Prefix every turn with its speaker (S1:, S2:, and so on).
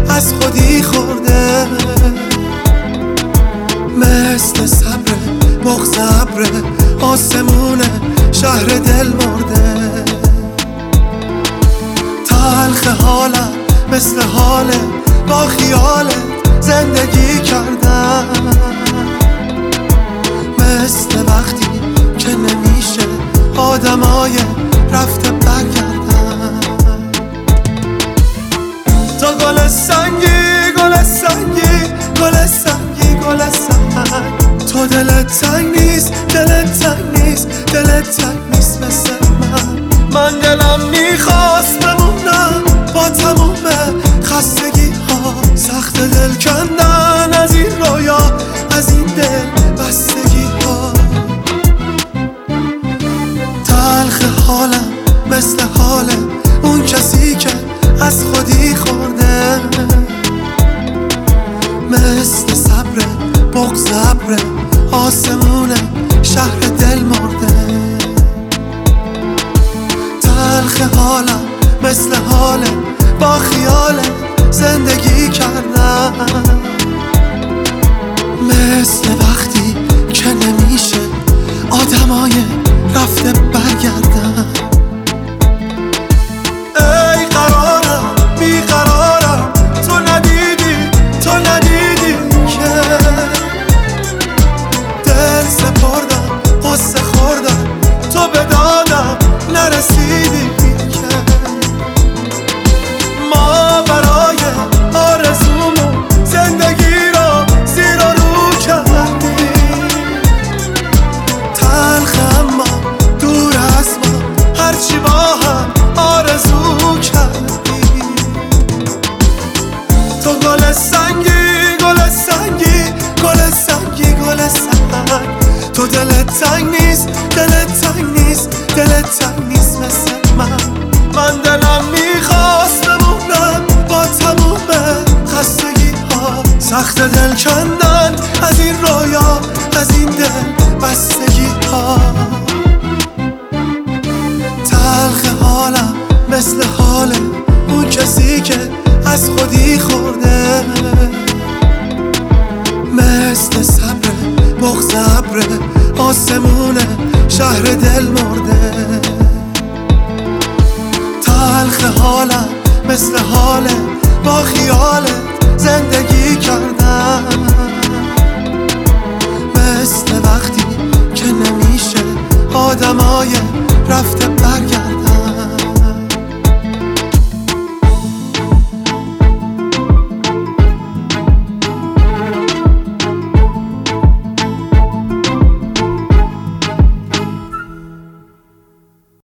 S1: از خودی خورده، مثل صبر بغض ابر آسمون شهر دل مرده. تلخ حالم مثل حاله با خیالت زندگی کردم، مثل وقتی که نمیشه آدمای رفته برگردن. تو گل سنگی گل سنگی گل سنگی گل سنگ، تو دلت تنگ نیست دلت تنگ نیست دلت تنگ نیست مثل من دلم میخواست بمونم با تموم خستگی ها، سخت دل کندن از این رویا از این دل بستگی ها. تلخ حالم مثل حال اون کسی که از خودی خورده، مثل صبر بغض ابر آسمون شهر دل مرده. تلخ حالم مثل حال با خیال زندگی کردم، مثل وقتی که نمیشه آدمای رفته برگردن. ای قرارم بیقرارم تو ندیدی که دل سپردم قصه خوردم تو به دادم نرسیدی که ما برای آرزومون زندگی رو زیر و رو کردیم. تلخ اما دور از ما هرچی با هم آرزو کردیم. تو گل سنگی گل سنگی گل سنگی گل سنگ، تو دلت تنگ نیست دلت تنگ نیست دلت تنگ نیست مثل من دلم میخواست بمونم با تموم خستگی ها، سخت دل کندن از این رویا از این دل بستگی ها. تلخ حالم مثل حال اون کسی که از خودی خورده، مثل صبر بغض ابر آسمون شهر دل مرده. تلخ حالم مثل حال با خیالت زندگی کردم، مثل وقتی که نمیشه آدمای